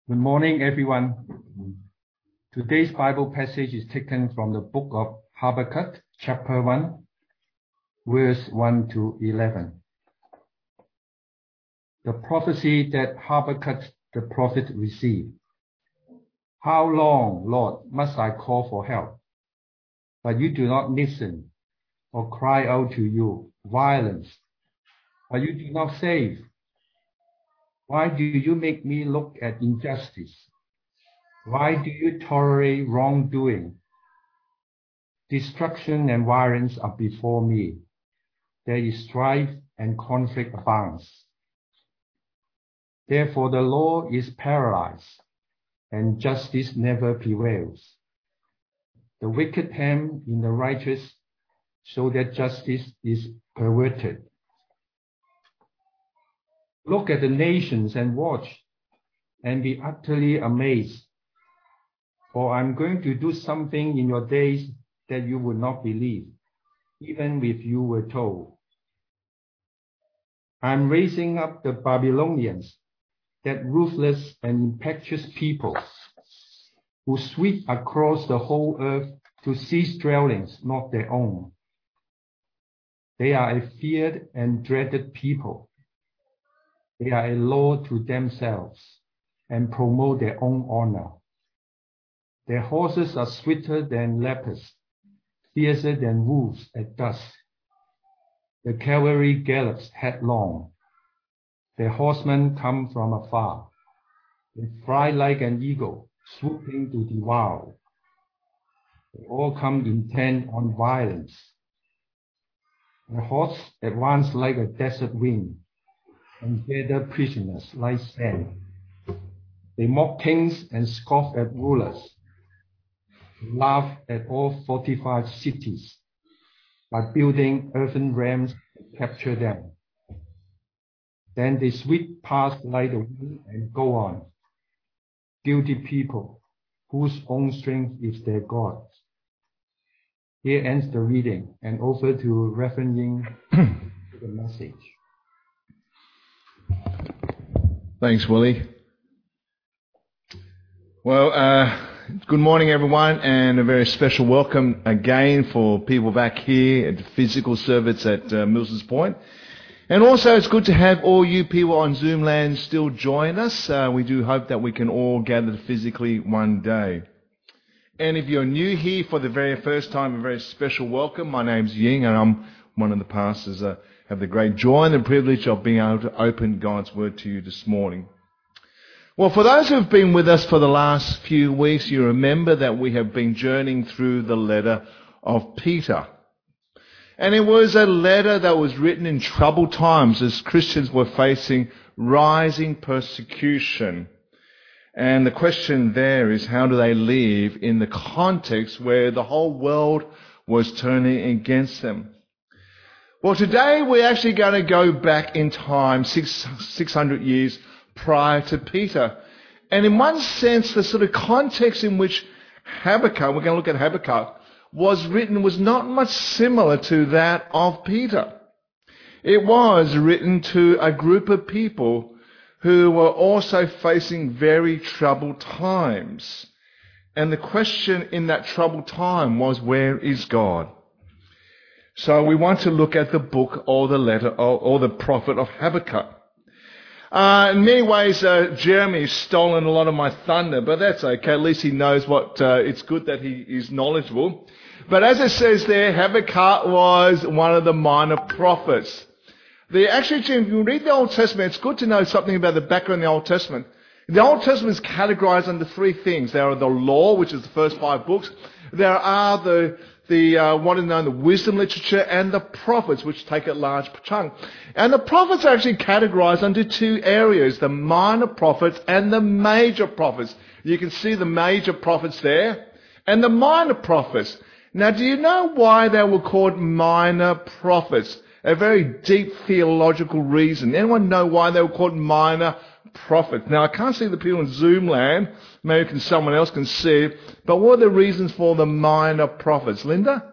Good morning, everyone. Today's Bible passage is taken from the book of Habakkuk, chapter 1, verse 1 to 11. The prophecy that Habakkuk the prophet received. How long, Lord, must I call for help? But you do not listen, or cry out to you, violence, but you do not save. Why do you make me look at injustice? Why do you tolerate wrongdoing? Destruction and violence are before me. There is strife and conflict abounds. Therefore the law is paralyzed, and justice never prevails. The wicked hand in the righteous, so that justice is perverted. Look at the nations and watch, and be utterly amazed. For I'm going to do something in your days that you would not believe, even if you were told. I'm raising up the Babylonians, that ruthless and impetuous people, who sweep across the whole earth to seize dwellings not their own. They are a feared and dreaded people. They are a law to themselves and promote their own honor. Their horses are swifter than leopards, fiercer than wolves at dusk. The cavalry gallops headlong. Their horsemen come from afar. They fly like an eagle, swooping to devour. They all come intent on violence. Their horses advance like a desert wind and gather prisoners like sand. They mock kings and scoff at rulers. They laugh at all fortified cities by building earthen rams to capture them. Then they sweep past like the wind and go on. Guilty people whose own strength is their God. Here ends the reading, and over to Reverend Ying for the message. Thanks, Willie. Well, good morning, everyone, and a very special welcome again for people back here at the physical service at Milsons Point. And also, it's good to have all you people on Zoom land still join us. We do hope that we can all gather physically one day. And if you're new here for the very first time, a very special welcome. My name's Ying, and I'm one of the pastors. I have the great joy and the privilege of being able to open God's Word to you this morning. Well, for those who have been with us for the last few weeks, you remember that we have been journeying through the letter of Peter. And it was a letter that was written in troubled times as Christians were facing rising persecution. And the question there is, how do they live in the context where the whole world was turning against them? Well, today we're actually going to go back in time 600 years prior to Peter. And in one sense, the sort of context in which Habakkuk, we're going to look at Habakkuk, was written was not much similar to that of Peter. It was written to a group of people who were also facing very troubled times. And the question in that troubled time was, where is God? So we want to look at the book or the letter or the prophet of Habakkuk. In many ways, Jeremy's stolen a lot of my thunder, but that's okay. At least he knows what, it's good that he is knowledgeable. But as it says there, Habakkuk was one of the minor prophets. Actually, if you read the Old Testament, it's good to know something about the background of the Old Testament. The Old Testament is categorized under three things. There are the law, which is the first 5 books. There are the wisdom literature, and the prophets, which take a large chunk. And the prophets are actually categorized under 2 areas, the minor prophets and the major prophets. You can see the major prophets there, and the minor prophets. Now, do you know why they were called minor prophets? A very deep theological reason. Anyone know why they were called minor prophets? Now, I can't see the people in Zoom land. Maybe someone else can see it. But what are the reasons for the minor prophets? Linda?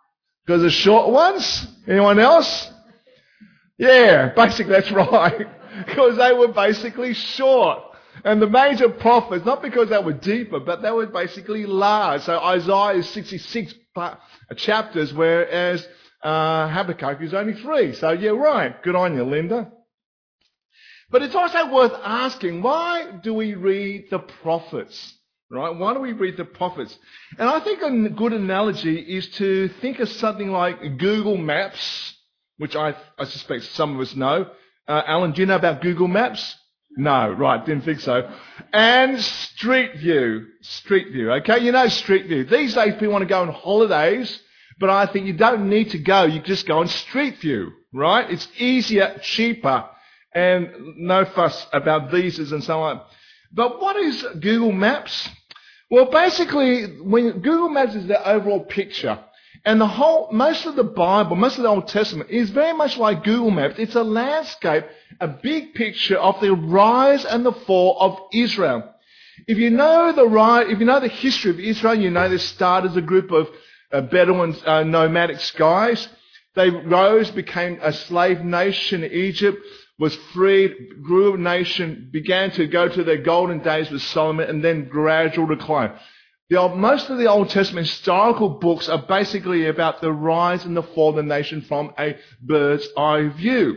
Because the short ones? Anyone else? Yeah, basically that's right. Because they were basically short. And the major prophets, not because they were deeper, but they were basically large. So Isaiah is 66 chapters, whereas Habakkuk is only 3. So yeah, right. Good on you, Linda. But it's also worth asking, why do we read the prophets? Right? Why do we read the prophets? And I think a good analogy is to think of something like Google Maps, which I suspect some of us know. Alan, do you know about Google Maps? No, right, didn't think so. And Street View, okay? You know Street View. These days people want to go on holidays, but I think you don't need to go. You just go on Street View, right? It's easier, cheaper, and no fuss about visas and so on. But what is Google Maps? Well, basically, when Google Maps is the overall picture, and most of the Bible, most of the Old Testament is very much like Google Maps. It's a landscape, a big picture of the rise and the fall of Israel. If you know the history of Israel, you know they started as a group of Bedouin nomadic guys. They rose, became a slave nation. Egypt was freed, grew a nation, began to go to their golden days with Solomon, and then gradual decline. Most of the Old Testament historical books are basically about the rise and the fall of the nation from a bird's eye view.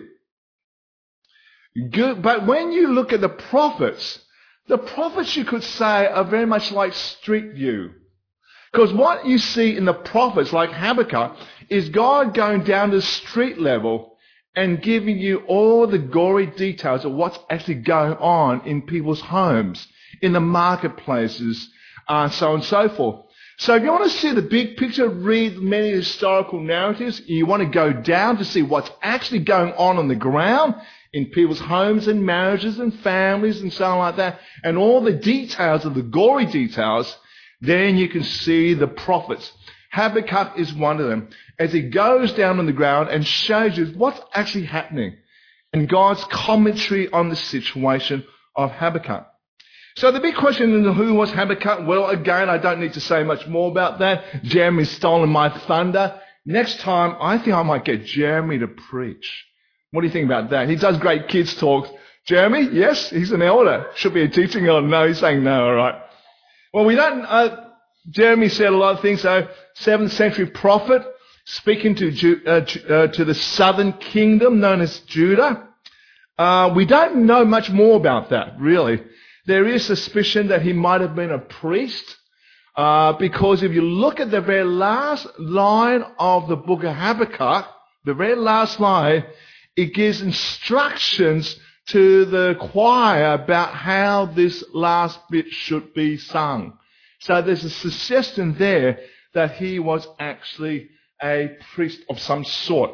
But when you look at the prophets you could say are very much like Street View. Because what you see in the prophets, like Habakkuk, is God going down to the street level and giving you all the gory details of what's actually going on in people's homes, in the marketplaces, so on and so forth. So if you want to see the big picture, read many historical narratives. You want to go down to see what's actually going on the ground in people's homes and marriages and families and so on like that, and all the details of the gory details, then you can see the prophets. Habakkuk is one of them, as he goes down on the ground and shows you what's actually happening and God's commentary on the situation of Habakkuk. So the big question is, who was Habakkuk? Well, again, I don't need to say much more about that. Jeremy's stolen my thunder. Next time, I think I might get Jeremy to preach. What do you think about that? He does great kids talks. Jeremy, yes, he's an elder. Should be a teaching elder. No, he's saying no, all right. Well, we don't... Jeremy said a lot of things. So, 7th century prophet, speaking to the southern kingdom known as Judah. We don't know much more about that, really. There is suspicion that he might have been a priest, because if you look at the very last line of the book of Habakkuk, the very last line, it gives instructions to the choir about how this last bit should be sung. So there's a suggestion there that he was actually a priest of some sort.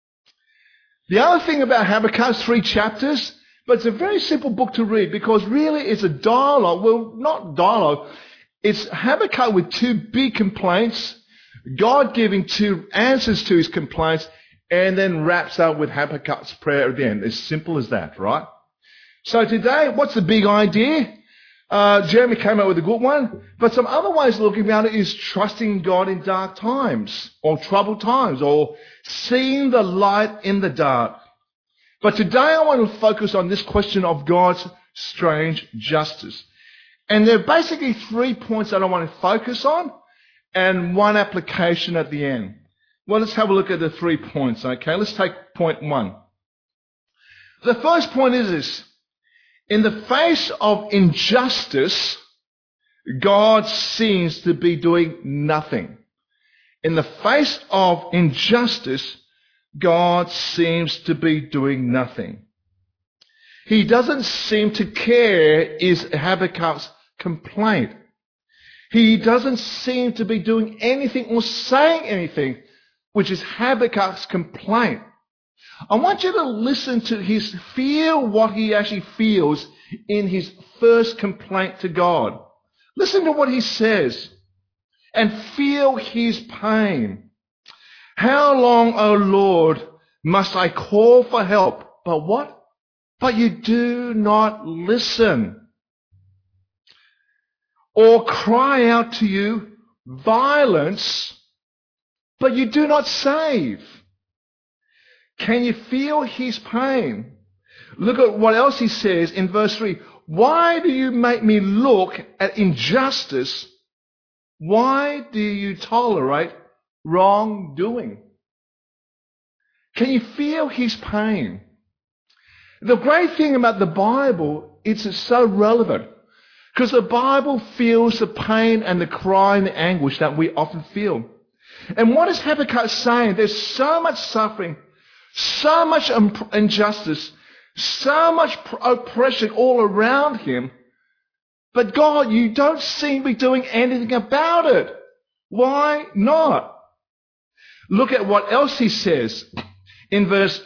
The other thing about Habakkuk, 3 chapters, but it's a very simple book to read because really it's a dialogue. Well, not dialogue. It's Habakkuk with 2 big complaints, God giving 2 answers to his complaints, and then wraps up with Habakkuk's prayer at the end. As simple as that, right? So today, what's the big idea? Jeremy came up with a good one, but some other ways of looking at it is trusting God in dark times, or troubled times, or seeing the light in the dark. But today I want to focus on this question of God's strange justice. And there are basically 3 points that I want to focus on, and 1 application at the end. Well, let's have a look at the 3 points, okay? Let's take point 1. The first point is this. In the face of injustice, God seems to be doing nothing. In the face of injustice, God seems to be doing nothing. He doesn't seem to care is Habakkuk's complaint. He doesn't seem to be doing anything or saying anything, which is Habakkuk's complaint. I want you to listen to feel what he actually feels in his first complaint to God. Listen to what he says and feel his pain. How long, O Lord, must I call for help? But what? But you do not listen. Or cry out to you violence, but you do not save. Can you feel his pain? Look at what else he says in verse 3. Why do you make me look at injustice? Why do you tolerate wrongdoing? Can you feel his pain? The great thing about the Bible is it's so relevant because the Bible feels the pain and the cry and the anguish that we often feel. And what is Habakkuk saying? There's so much suffering, so much injustice, so much oppression all around him. But God, you don't seem to be doing anything about it. Why not? Look at what else he says in verse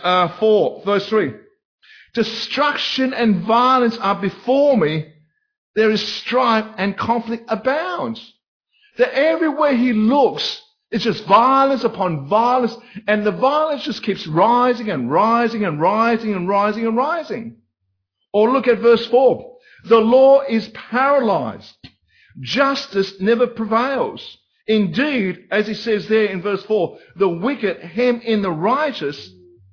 3. Destruction and violence are before me. There is strife and conflict abounds. That everywhere he looks, it's just violence upon violence, and the violence just keeps rising and rising and rising and rising and rising. Or look at verse 4. The law is paralyzed. Justice never prevails. Indeed, as he says there in verse 4, the wicked hem in the righteous,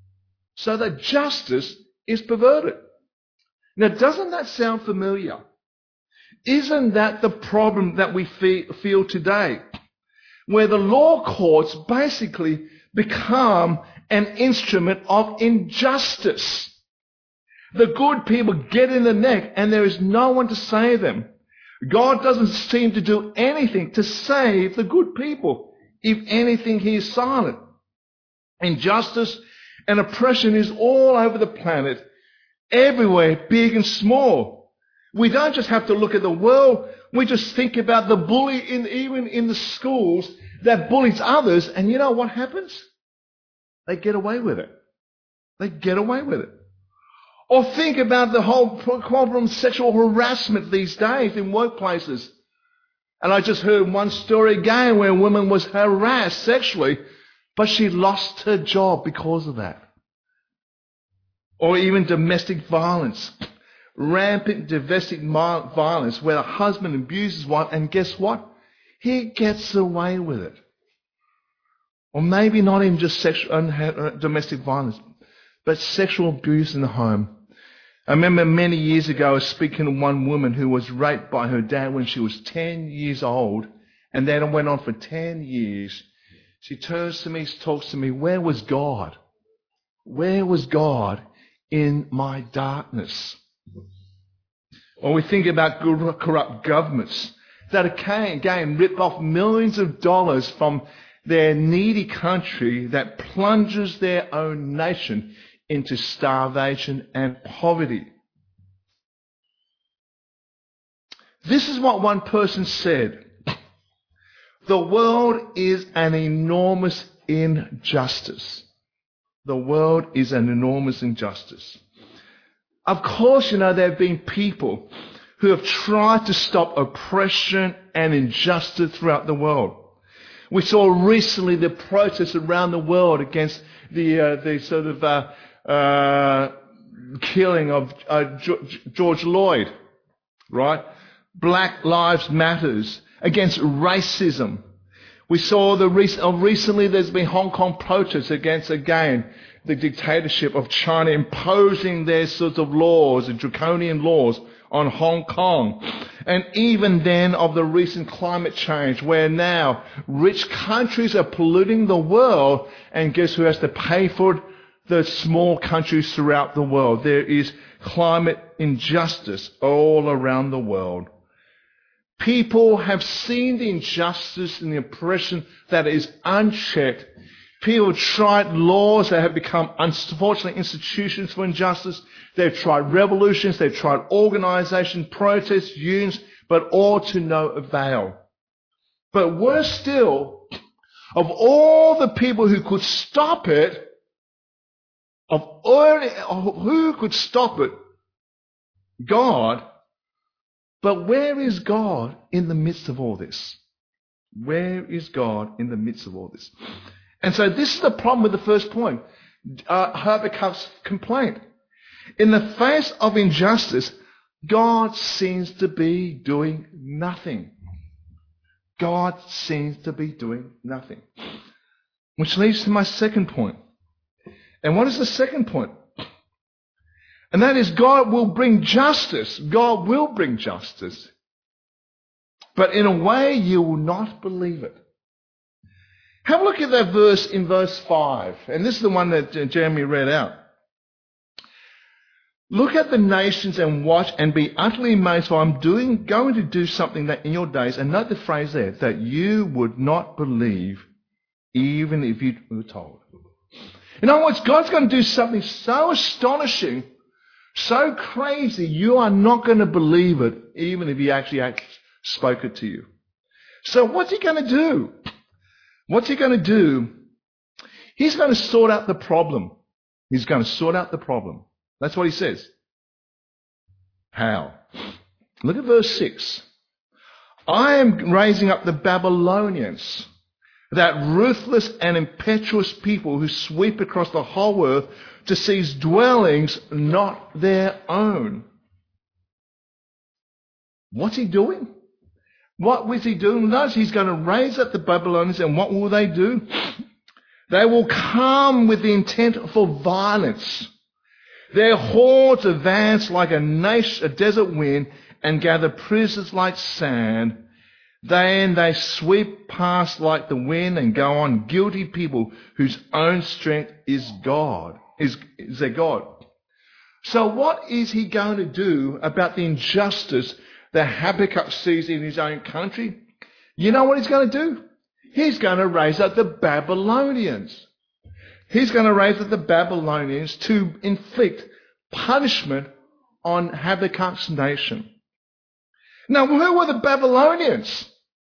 so that justice is perverted. Now, doesn't that sound familiar? Isn't that the problem that we feel today? Where the law courts basically become an instrument of injustice. The good people get in the neck and there is no one to save them. God doesn't seem to do anything to save the good people. If anything, he is silent. Injustice and oppression is all over the planet, everywhere, big and small. We don't just have to look at the world. We just think about the bully even in the schools that bullies others, and you know what happens? They get away with it. They get away with it. Or think about the whole problem of sexual harassment these days in workplaces. And I just heard one story again where a woman was harassed sexually, but she lost her job because of that. Or even domestic violence. Rampant domestic violence where the husband abuses his wife, and guess what? He gets away with it. Or maybe not even just domestic violence, but sexual abuse in the home. I remember many years ago I was speaking to one woman who was raped by her dad when she was 10 years old, and then it went on for 10 years. She turns to me, talks to me, where was God? Where was God in my darkness? Or we think about corrupt governments that again rip off millions of dollars from their needy country that plunges their own nation into starvation and poverty. This is what one person said. The world is an enormous injustice. The world is an enormous injustice. Of course, there have been people who have tried to stop oppression and injustice throughout the world. We saw recently the protests around the world against the sort of killing of George Floyd, right? Black Lives Matters, against racism. We saw recently there's been Hong Kong protests against, again, the dictatorship of China imposing their sorts of laws, and draconian laws, on Hong Kong. And even then of the recent climate change, where now rich countries are polluting the world, and guess who has to pay for it? The small countries throughout the world. There is climate injustice all around the world. People have seen the injustice and the oppression that is unchecked. People have tried laws that have become, unfortunately, institutions for injustice. They've tried revolutions, they've tried organisation, protests, unions, but all to no avail. But worse still, of all the people who could stop it, who could stop it? God. But where is God in the midst of all this? Where is God in the midst of all this? And so this is the problem with the first point, Habakkuk's complaint. In the face of injustice, God seems to be doing nothing. God seems to be doing nothing. Which leads to my second point. And what is the second point? And that is, God will bring justice. God will bring justice. But in a way you will not believe it. Have a look at that verse in verse 5. And this is the one that Jeremy read out. Look at the nations and watch and be utterly amazed, for I'm going to do something that in your days, and note the phrase there, that you would not believe even if you were told. In other words, God's going to do something so astonishing, so crazy, you are not going to believe it even if He actually spoke it to you. So what's He going to do? What's He going to do? He's going to sort out the problem. He's going to sort out the problem. That's what He says. How? Look at verse 6. I am raising up the Babylonians, that ruthless and impetuous people who sweep across the whole earth to seize dwellings not their own. What's He doing? What was He doing? Notice He's going to raise up the Babylonians, and what will they do? They will come with the intent for violence. Their hordes advance like a desert wind and gather prisoners like sand. Then they sweep past like the wind and go on, guilty people whose own strength is God, is their God. So what is He going to do about the injustice that Habakkuk sees in his own country? You know what He's going to do? He's going to raise up the Babylonians. He's going to raise up the Babylonians to inflict punishment on Habakkuk's nation. Now, who were the Babylonians?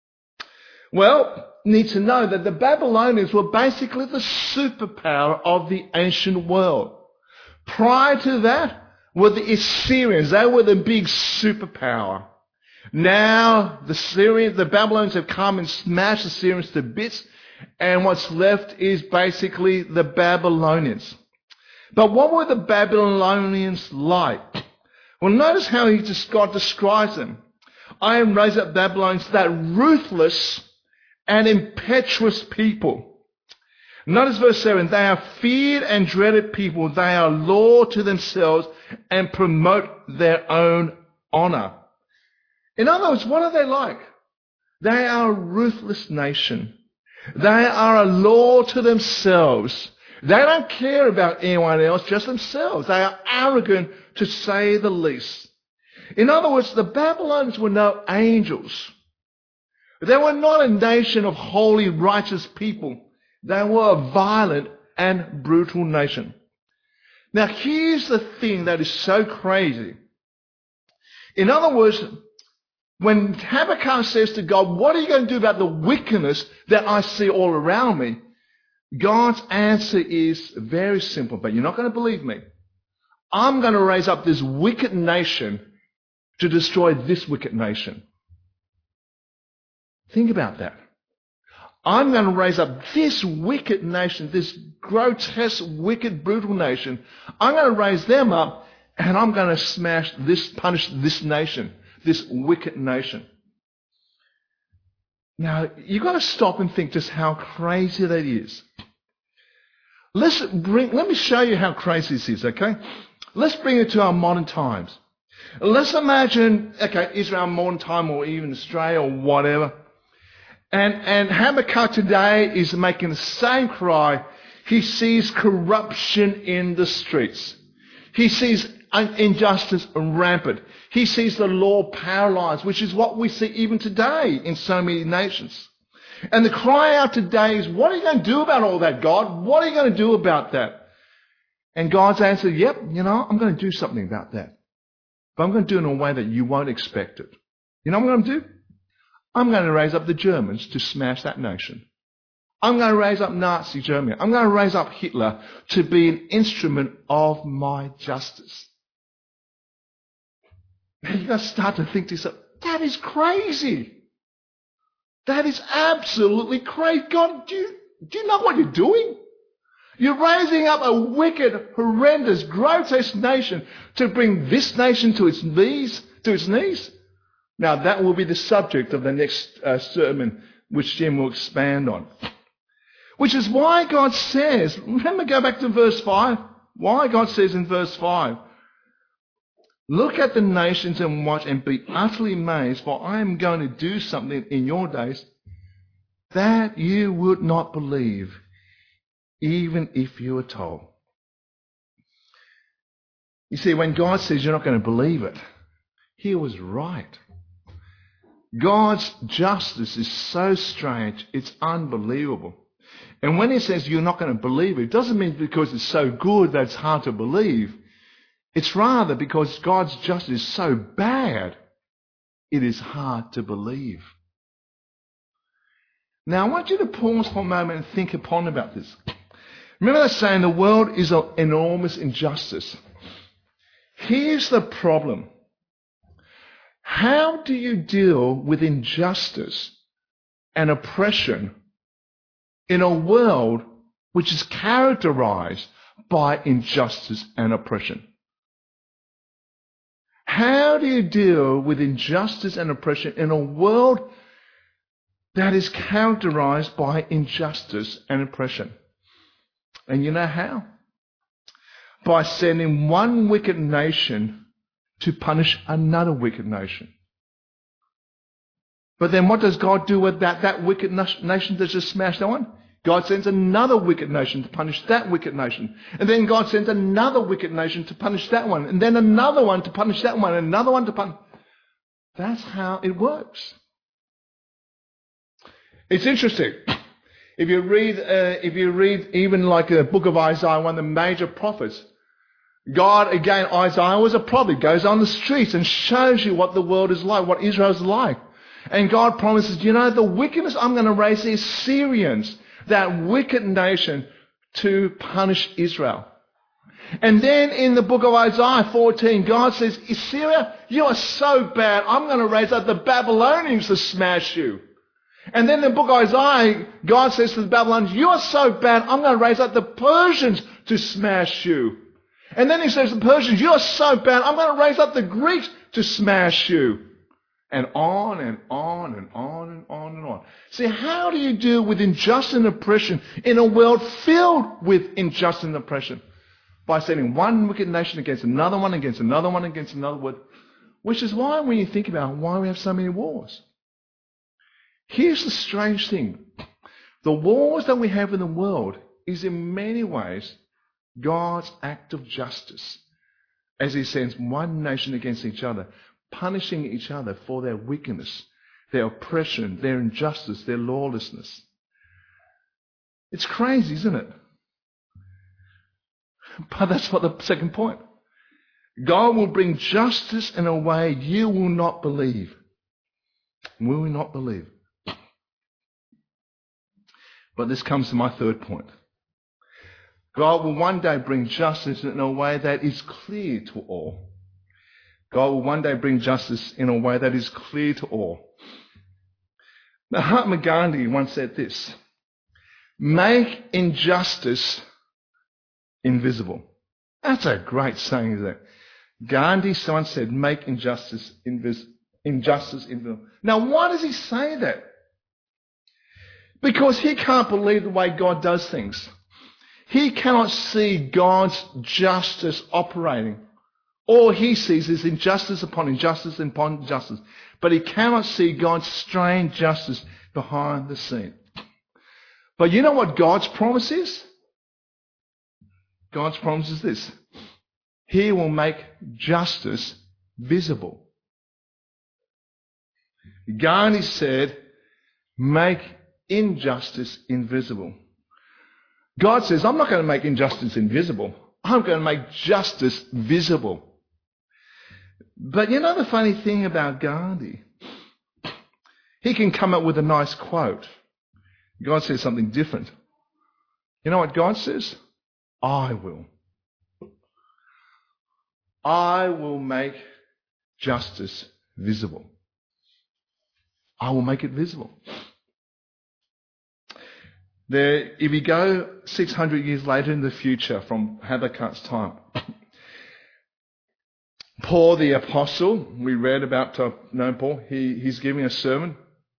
Well, you need to know that the Babylonians were basically the superpower of the ancient world. Prior to that were the Assyrians. They were the big superpower. Now, the Babylonians have come and smashed the Assyrians to bits, and what's left is basically the Babylonians. But what were the Babylonians like? Well, notice how God describes them. I am raising up Babylonians, that ruthless and impetuous people. Notice verse 7. They are feared and dreaded people. They are law to themselves and promote their own honor. In other words, what are they like? They are a ruthless nation. They are a law to themselves. They don't care about anyone else, just themselves. They are arrogant, to say the least. In other words, the Babylonians were no angels. They were not a nation of holy, righteous people. They were a violent and brutal nation. Now, here's the thing that is so crazy. In other words, when Habakkuk says to God, what are you going to do about the wickedness that I see all around me? God's answer is very simple, but you're not going to believe me. I'm going to raise up this wicked nation to destroy this wicked nation. Think about that. I'm going to raise up this wicked nation, this grotesque, wicked, brutal nation. I'm going to raise them up, and I'm going to punish this nation, this wicked nation. Now, you've got to stop and think just how crazy that is. Let me show you how crazy this is, okay? Let's bring it to our modern times. Let's imagine, Israel modern time or even Australia or whatever. And Habakkuk today is making the same cry. He sees corruption in the streets. He sees injustice rampant. He sees the law paralyzed, which is what we see even today in so many nations. And the cry out today is, what are you going to do about all that, God? What are you going to do about that? And God's answer, yep, I'm going to do something about that. But I'm going to do it in a way that you won't expect it. You know what I'm going to do? I'm going to raise up the Germans to smash that nation. I'm going to raise up Nazi Germany. I'm going to raise up Hitler to be an instrument of my justice. Now you've got to start to think to yourself, that is crazy. That is absolutely crazy. God, do you know what you're doing? You're raising up a wicked, horrendous, grotesque nation to bring this nation to its knees. Now that will be the subject of the next sermon, which Jim will expand on. Which is why God says, remember, go back to verse 5. Why God says in verse 5, Look at the nations and watch and be utterly amazed, for I am going to do something in your days that you would not believe, even if you were told. You see, when God says you're not going to believe it, he was right. God's justice is so strange, it's unbelievable. And when he says you're not going to believe it, it doesn't mean because it's so good that it's hard to believe. It's rather because God's justice is so bad, it is hard to believe. Now, I want you to pause for a moment and think upon about this. Remember that saying, the world is an enormous injustice. Here's the problem. How do you deal with injustice and oppression in a world which is characterized by injustice and oppression? How do you deal with injustice and oppression in a world that is characterized by injustice and oppression? And you know how? By sending one wicked nation to punish another wicked nation. But then what does God do with that wicked nation that just smashed that one? God sends another wicked nation to punish that wicked nation. And then God sends another wicked nation to punish that one. And then another one to punish that one. And another one to punish. That's how it works. It's interesting. If you read even like the book of Isaiah, one of the major prophets, God, again, Isaiah was a prophet, goes on the streets and shows you what the world is like, what Israel is like. And God promises, the wickedness I'm going to raise the Assyrians, that wicked nation, to punish Israel. And then in the book of Isaiah 14, God says, Assyria, you are so bad, I'm going to raise up the Babylonians to smash you. And then in the book of Isaiah, God says to the Babylonians, you are so bad, I'm going to raise up the Persians to smash you. And then he says to the Persians, you are so bad, I'm going to raise up the Greeks to smash you. And on and on and on and on and on. See, how do you deal with injustice and oppression in a world filled with injustice and oppression? By sending one wicked nation against another one, against another one, against another one. Which is why when you think about why we have so many wars. Here's the strange thing. The wars that we have in the world is in many ways God's act of justice. As he sends one nation against each other, punishing each other for their wickedness, their oppression, their injustice, their lawlessness. It's crazy, isn't it? But that's what the second point. God will bring justice in a way you will not believe. Will we not believe? But this comes to my third point. God will one day bring justice in a way that is clear to all. God will one day bring justice in a way that is clear to all. Mahatma Gandhi once said this, make injustice invisible. That's a great saying, isn't it? Gandhi once said, make injustice invisible. Now, why does he say that? Because he can't believe the way God does things. He cannot see God's justice operating. All he sees is injustice upon injustice upon injustice. But he cannot see God's strange justice behind the scene. But you know what God's promise is? God's promise is this. He will make justice visible. Gandhi said, make injustice invisible. God says, I'm not going to make injustice invisible. I'm going to make justice visible. But you know the funny thing about Gandhi? He can come up with a nice quote. God says something different. You know what God says? I will. I will make justice visible. I will make it visible. If you go 600 years later in the future from Habakkuk's time, Paul the Apostle, we read about Paul, he's giving a sermon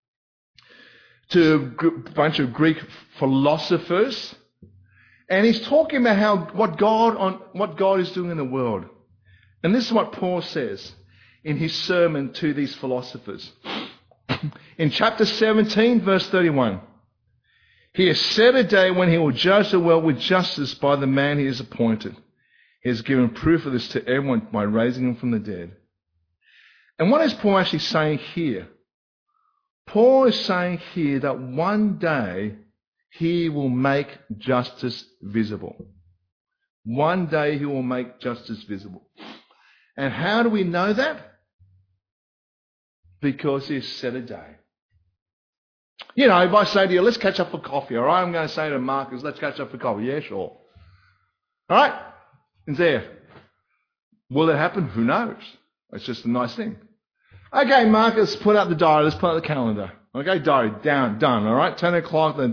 to a bunch of Greek philosophers, and he's talking about what God is doing in the world. And this is what Paul says in his sermon to these philosophers. In chapter 17, verse 31, he has set a day when he will judge the world with justice by the man he has appointed. He has given proof of this to everyone by raising him from the dead. And what is Paul actually saying here? Paul is saying here that one day he will make justice visible. One day he will make justice visible. And how do we know that? Because he's set a day. You know, if I say to you, let's catch up for coffee, all right? I'm going to say to Marcus, let's catch up for coffee. Yeah, sure. All right? It's there. Will it happen? Who knows? It's just a nice thing. Okay, Marcus, put up the diary. Let's put up the calendar. Okay, diary, down, done, all right? 10 o'clock, the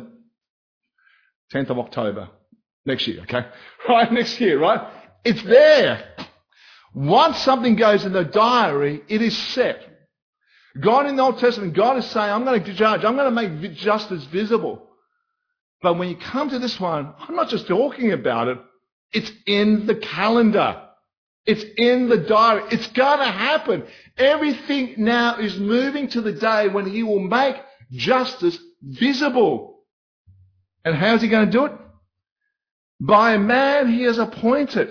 10th of October. Next year, okay? Right, next year, right? It's there. Once something goes in the diary, it is set. God in the Old Testament, God is saying, I'm going to judge. I'm going to make justice visible. But when you come to this one, I'm not just talking about it. It's in the calendar. It's in the diary. It's going to happen. Everything now is moving to the day when he will make justice visible. And how's he going to do it? By a man he has appointed.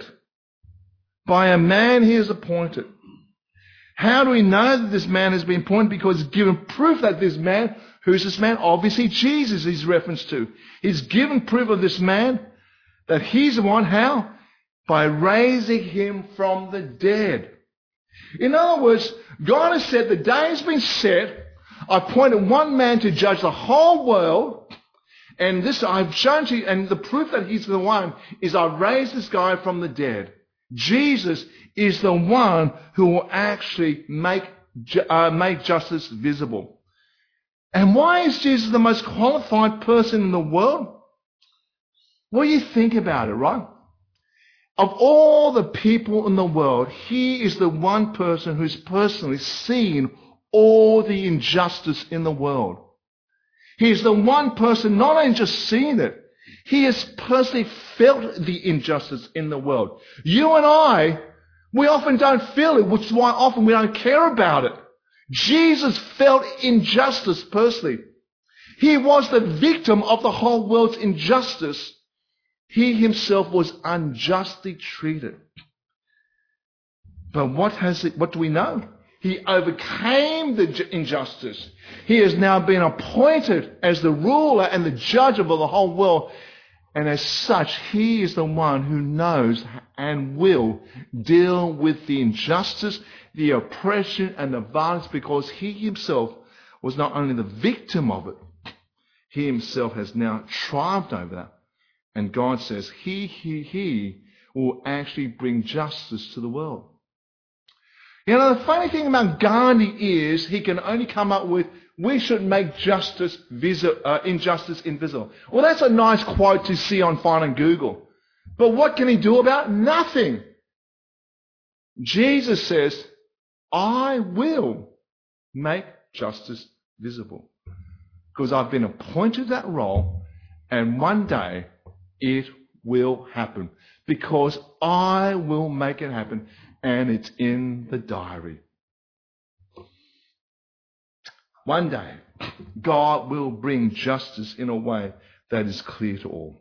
By a man he has appointed. How do we know that this man has been appointed? Because he's given proof that this man, who's this man? Obviously Jesus is referenced to. He's given proof of this man that he's the one. How? By raising him from the dead. In other words, God has said the day has been set. I appointed one man to judge the whole world. And this I've shown to you, and the proof that he's the one is I raised this guy from the dead. Jesus is the one who will actually make justice visible. And why is Jesus the most qualified person in the world? Well, you think about it, right? Of all the people in the world, he is the one person who's personally seen all the injustice in the world. He is the one person not only just seen it, he has personally felt the injustice in the world. You and I, we often don't feel it, which is why often we don't care about it. Jesus felt injustice personally. He was the victim of the whole world's injustice. He himself was unjustly treated. But what do we know? He overcame the injustice. He has now been appointed as the ruler and the judge of the whole world. And as such, he is the one who knows and will deal with the injustice, the oppression, and the violence, because he himself was not only the victim of it, he himself has now triumphed over that. And God says he will actually bring justice to the world. You know, the funny thing about Gandhi is he can only come up with, we should make injustice invisible. Well, that's a nice quote to see on Google. But what can he do about it? Nothing. Jesus says, I will make justice visible. Because I've been appointed that role, and one day it will happen. Because I will make it happen, and it's in the diary. One day, God will bring justice in a way that is clear to all.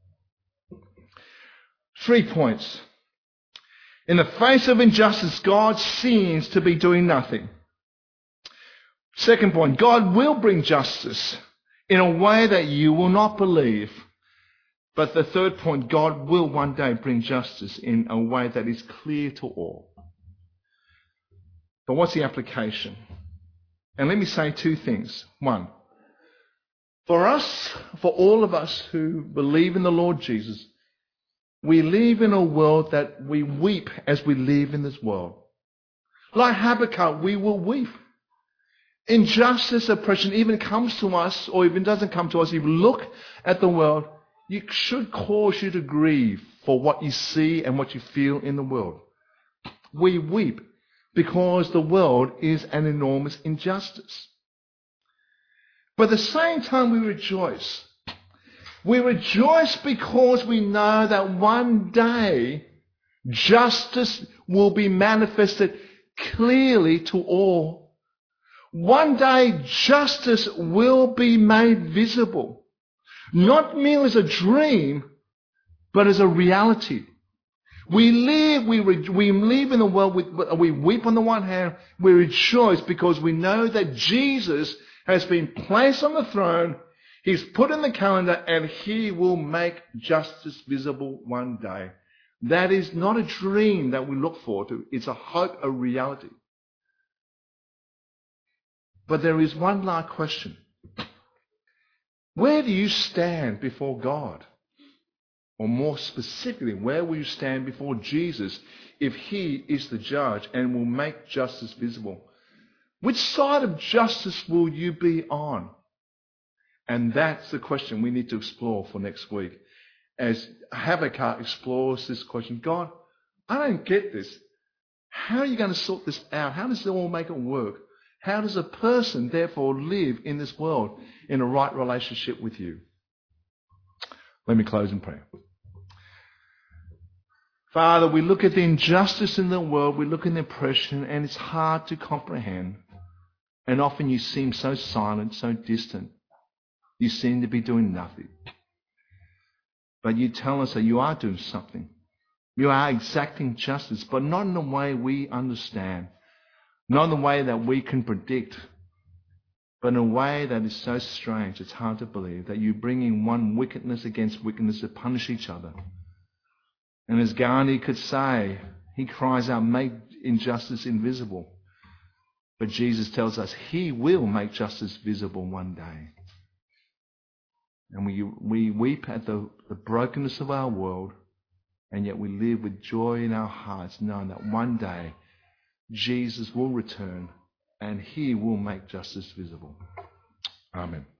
3 points. In the face of injustice, God seems to be doing nothing. 2nd point, God will bring justice in a way that you will not believe. But the 3rd point, God will one day bring justice in a way that is clear to all. But what's the application? And let me say 2 things. 1, for us, for all of us who believe in the Lord Jesus, we live in a world that we weep as we live in this world. Like Habakkuk, we will weep. Injustice, oppression even comes to us, or even doesn't come to us. If you look at the world, it should cause you to grieve for what you see and what you feel in the world. We weep because the world is an enormous injustice. But at the same time, we rejoice. We rejoice because we know that one day Justice will be manifested clearly to all. One day, justice will be made visible. Not merely as a dream, but as a reality. We live in the world, we weep on the one hand, we rejoice because we know that Jesus has been placed on the throne, He's put in the calendar, and He will make justice visible one day. That is not a dream that we look forward to. It's a hope, a reality. But there is one last question. Where do you stand before God? Or more specifically, where will you stand before Jesus if He is the judge and will make justice visible? Which side of justice will you be on? And that's the question we need to explore for next week. As Habakkuk explores this question, God, I don't get this. How are you going to sort this out? How does it all make it work? How does a person therefore live in this world in a right relationship with you? Let me close in prayer. Father, we look at the injustice in the world, we look at the oppression, and it's hard to comprehend. And often you seem so silent, so distant. You seem to be doing nothing. But you tell us that you are doing something. You are exacting justice, but not in the way we understand. Not in the way that we can predict. But in a way that is so strange, it's hard to believe, that you bring in one wickedness against wickedness to punish each other. And as Gandhi could say, he cries out, make injustice invisible. But Jesus tells us He will make justice visible one day. And we weep at the brokenness of our world, and yet we live with joy in our hearts, knowing that one day Jesus will return and He will make justice visible. Amen.